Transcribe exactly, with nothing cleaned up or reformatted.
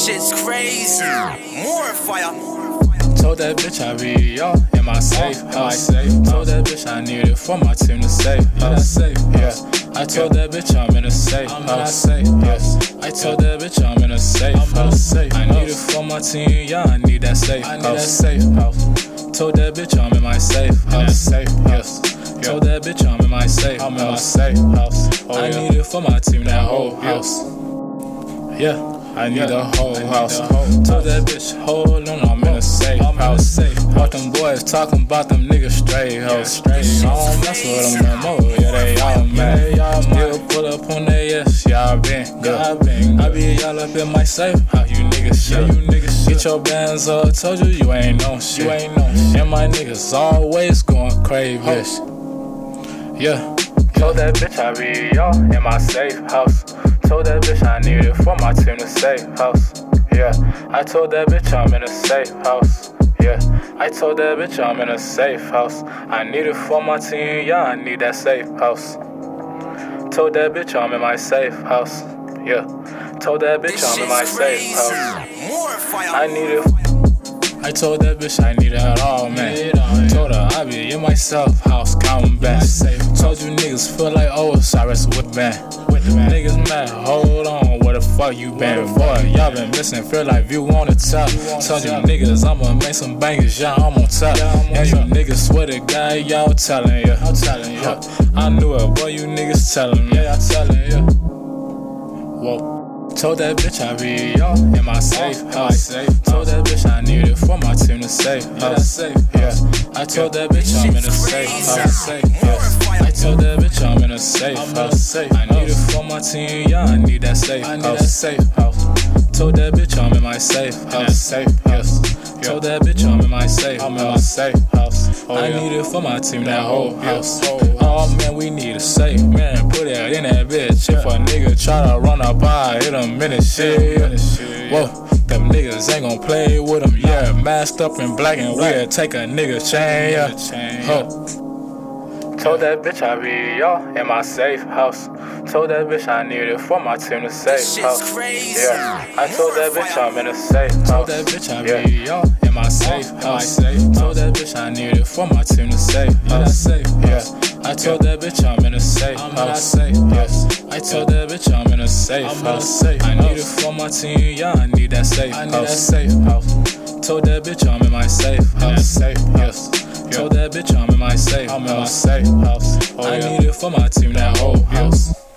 shit's crazy. More fire. Told that bitch I be all in my safe house. Told that bitch I need it for my team to save house. Yeah, I told that bitch I'm in a safe house. Yeah, I told that bitch I'm in a safe house. I need it for my team, yeah, I need that safe house. Told that bitch I'm in my safe house. Yes. Told that bitch I'm in my safe I'm in my safe house. I need it for my team, that whole house. Yeah. I need yeah, a whole house. Told that bitch, hold on, I'm in a safe house. What them boys talking about, them niggas straight hoes. I don't mess with them no more, yeah, they all mad. Still pull up on they ass, yeah, I been good. I be y'all up in my safe house, you niggas shit. Get your bands up, told you you ain't no shit. And my niggas always going crazy, bitch. Yeah, told that bitch I be all in my safe house. Told that bitch I need it for my team to safe house. Yeah, I told that bitch I'm in a safe house. Yeah, I told that bitch I'm in a safe house. I need it for my team, yeah, I need that safe house. Told that bitch I'm in my safe house. Yeah, told that bitch I'm in my safe house. I need it. I told that bitch I need it all, man. Told her I be in my safe house, counting back. Told you niggas feel like Osiris with man. Niggas mad, hold on, where the fuck you been, boy? Y'all been missing, feel like view on the top. Told you niggas I'ma make some bangers, yeah, I'm on top. And you niggas swear to God, y'all telling ya. I knew it, boy, you niggas telling me. Yeah, I telling ya. Whoa. Told that bitch I be all in my safe house. Told that bitch I need it for my team to safe house. Yeah, I told that bitch I'm in a safe house. Yeah, I told that bitch I'm in a safe house. I need it for my team, yeah, I need that safe house. Told that bitch I'm in my safe house. Yes. Told that bitch I'm in my safe I'm in my safe house. I need it for my team, that whole house. Oh man, we need a safe, man, put it in that bitch. If a nigga try to run up, I hit him in the shit. Whoa, them niggas ain't gon' play with them, yeah. Masked up in black and we'll take a nigga chain, yeah. Huh. Told that bitch I be all in my safe house. Told that bitch I need it for my team to safe house. Yeah, I told that bitch I'm in a safe house. Told that bitch I be all in my safe house. Told that bitch I need it for my team to safe house. Yeah, I told that bitch I'm in a safe house. Yes, I told that bitch I'm in a safe house. I need it for my team, yeah, I need that safe house. Told that bitch I'm in my safe house. Yes. Told that bitch I'm in my safe I'm in my safe house. I need it for my team, that whole house.